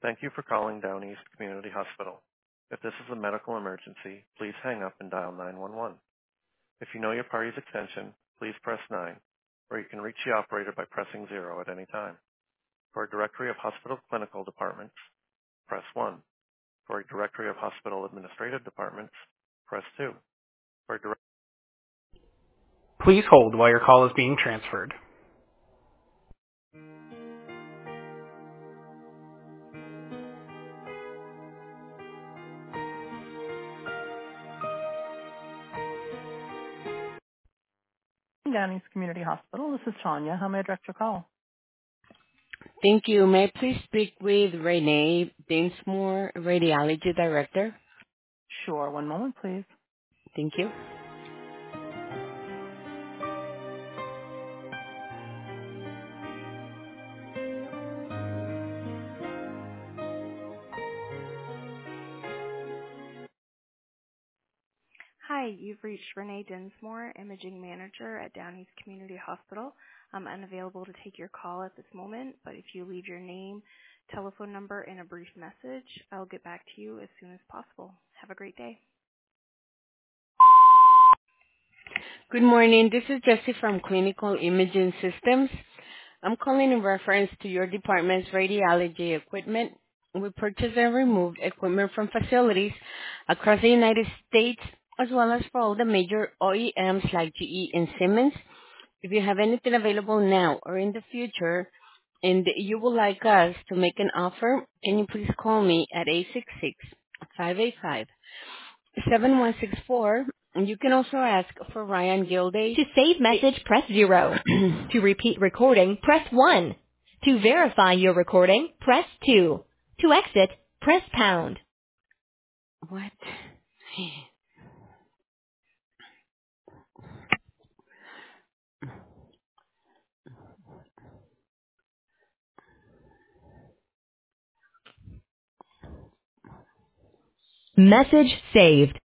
Thank you for calling Down East Community Hospital. If this is a medical emergency, please hang up and dial 911. If you know your party's extension, please press 9, or you can reach the operator by pressing 0 at any time. For a directory of hospital clinical departments, press 1. For a directory of hospital administrative departments, press 2. For a Please hold while your call is being transferred. Down East Community Hospital. This is Tanya. How may I direct your call? Thank you. May I please speak with Renee Dinsmore, Radiology Director? Sure. One moment, please. Thank you. Hi, you've reached Renee Dinsmore, Imaging Manager at Down East Community Hospital. I'm unavailable to take your call at this moment, but if you leave your name, telephone number, and a brief message, I'll get back to you as soon as possible. Have a great day. Good morning. This is Jessie from Clinical Imaging Systems. I'm calling in reference to your department's radiology equipment. We purchased and removed equipment from facilities across the United States, as well as for all the major OEMs like GE and Siemens. If you have anything available now or in the future, and you would like us to make an offer, can you please call me at 866-585-7164. And you can also ask for Ryan Gilday. To save message, press 0. To repeat recording, press 1. To verify your recording, press 2. To exit, press pound. What? Message saved.